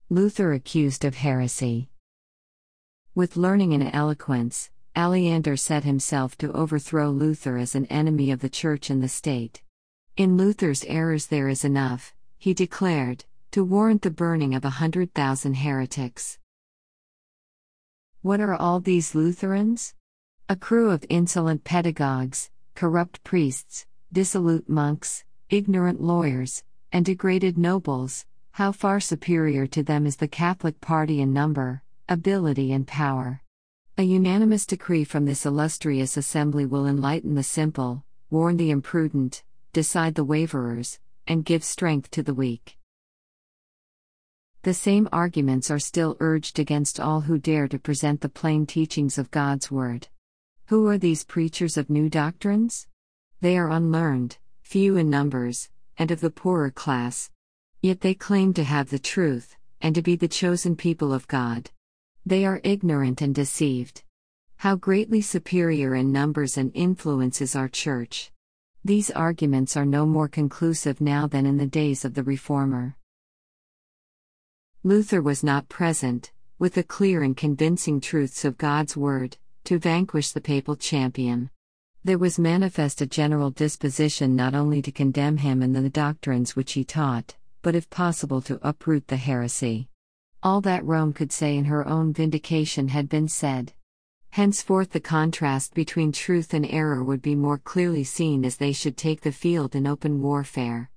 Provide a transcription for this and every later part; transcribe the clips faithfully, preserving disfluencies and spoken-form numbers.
Luther accused of heresy. With learning and eloquence, Aleander set himself to overthrow Luther as an enemy of the Church and the state. In Luther's errors there is enough, he declared, to warrant the burning of a hundred thousand heretics. What are all these Lutherans? A crew of insolent pedagogues, corrupt priests, dissolute monks, ignorant lawyers, and degraded nobles. How far superior to them is the Catholic party in number, ability and power. A unanimous decree from this illustrious assembly will enlighten the simple, warn the imprudent, decide the waverers, and give strength to the weak. The same arguments are still urged against all who dare to present the plain teachings of God's Word. Who are these preachers of new doctrines? They are unlearned, few in numbers, and of the poorer class. Yet they claim to have the truth, and to be the chosen people of God. They are ignorant and deceived. How greatly superior in numbers and influence is our Church! These arguments are no more conclusive now than in the days of the Reformer. Luther was not present, with the clear and convincing truths of God's Word, to vanquish the papal champion. There was manifest a general disposition not only to condemn him and the doctrines which he taught, but if possible to uproot the heresy. All that Rome could say in her own vindication had been said. Henceforth the contrast between truth and error would be more clearly seen as they should take the field in open warfare.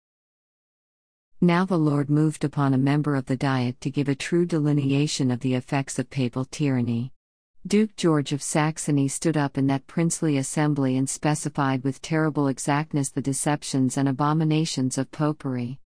Now the Lord moved upon a member of the Diet to give a true delineation of the effects of papal tyranny. Duke George of Saxony stood up in that princely assembly and specified with terrible exactness the deceptions and abominations of popery.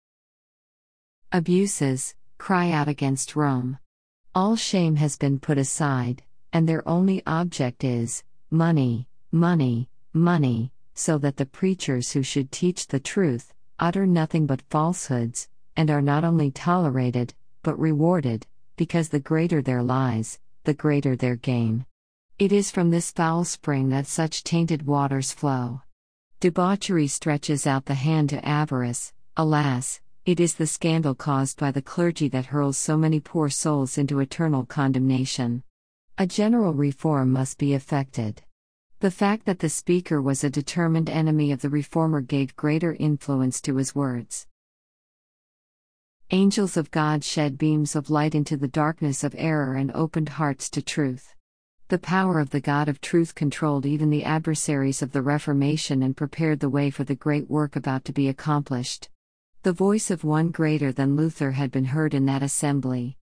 Abuses, cry out against Rome. All shame has been put aside, and their only object is money, money, money, so that the preachers who should teach the truth utter nothing but falsehoods, and are not only tolerated, but rewarded, because the greater their lies, the greater their gain. It is from this foul spring that such tainted waters flow. Debauchery stretches out the hand to avarice. Alas, it is the scandal caused by the clergy that hurls so many poor souls into eternal condemnation. A general reform must be effected. The fact that the speaker was a determined enemy of the Reformer gave greater influence to his words. Angels of God shed beams of light into the darkness of error and opened hearts to truth. The power of the God of truth controlled even the adversaries of the Reformation and prepared the way for the great work about to be accomplished. The voice of one greater than Luther had been heard in that assembly.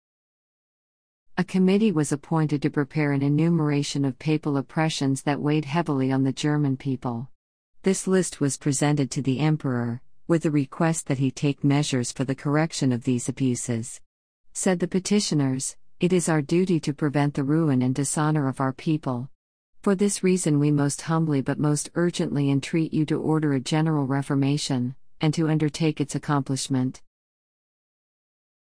A committee was appointed to prepare an enumeration of papal oppressions that weighed heavily on the German people. This list was presented to the emperor, with the request that he take measures for the correction of these abuses. Said the petitioners, "It is our duty to prevent the ruin and dishonor of our people. For this reason we most humbly but most urgently entreat you to order a general reformation, and to undertake its accomplishment."